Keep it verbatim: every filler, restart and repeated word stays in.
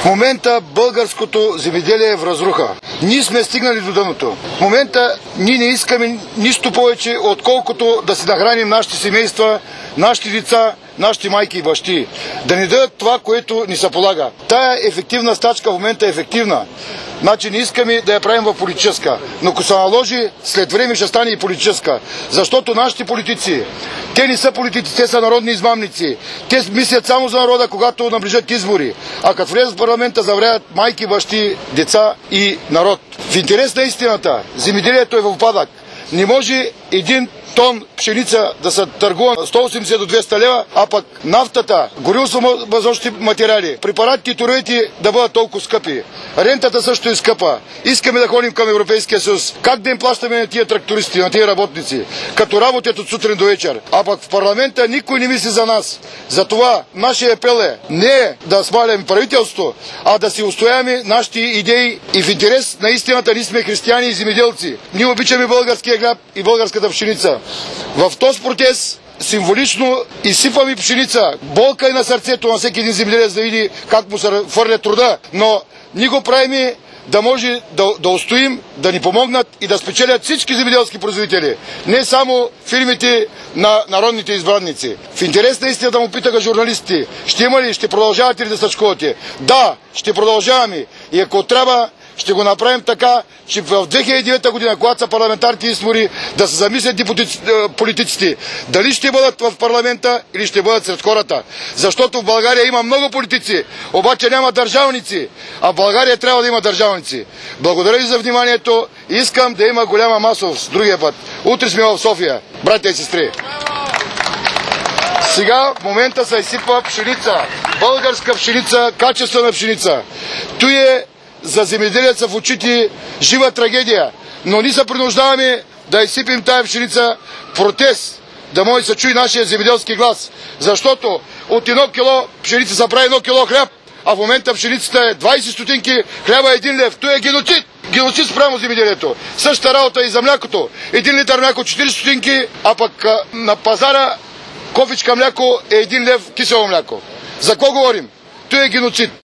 В момента българското земеделие е в разруха. Ние сме стигнали до дъното. В момента ние не искаме нищо повече, отколкото да си нахраним нашите семейства, нашите деца, нашите майки и бащи. Да ни дадат това, което ни се полага. Тая ефективна стачка в момента е ефективна. Значи не искаме да я правим в политическа. Но ако се наложи, след време ще стане и политическа. Защото нашите политици, те не са политици, те са народни измамници. Те мислят само за народа, когато наближат избори. А като влезат в парламента, завряват майки, бащи, деца и народ. В интерес на истината, земеделието е в упадък. Не може един тон пшеница да се търгува сто и осемдесет до двеста лева, а пък нафтата, гориво-смазочните материали, препаратите и торовете да бъдат толкова скъпи. Рентата също е скъпа. Искаме да ходим към Европейския съюз. Как да им плащаме на тия трактористи, на тия работници, като работят от сутрин до вечер? А пък в парламента никой не мисли за нас. Затова нашия апел е не да сваляме правителството, а да си устояваме нашите идеи и в интерес на истината. Ние сме християни и земеделци. Ние обичаме българския хляб и българската пшеница. В този протест символично изсипваме пшеница. Болка е на сърцето на всеки един земеделец да види как му се фърля труда. Но ние го правим да може да, да устоим, да ни помогнат и да спечелят всички земеделски производители. Не само фирмите на народните избранници. В интерес на истина да му питаха журналистите, ще има ли, ще продължавате ли да стачкувате? Да, ще продължаваме. И ако трябва, ще го направим така, че в две хиляди и девета година, когато са парламентарните избори, да се замислят политиците дали ще бъдат в парламента или ще бъдат сред хората. Защото в България има много политици, обаче няма държавници. А в България трябва да има държавници. Благодаря ви за вниманието и искам да има голяма масовост другия път. Утре сме в София, братя и сестри. Сега в момента се изсипва пшеница. Българска пшеница, качествена пшеница. Той е за земеделеца в очите жива трагедия. Но ние се принуждаваме да изсипим тая пшеница протест, да може да се чуи нашия земеделски глас. Защото от едно кило пшеница се прави едно кило хляб, а в момента пшеницата е двайсет стотинки, хляба е един лев. Той е геноцид. Геноцид спрямо земеделието. Същата работа и за млякото. Един литър мляко четирийсет стотинки, а пък на пазара кофичка мляко е един лев кисело мляко. За какво говорим? Той е геноцид.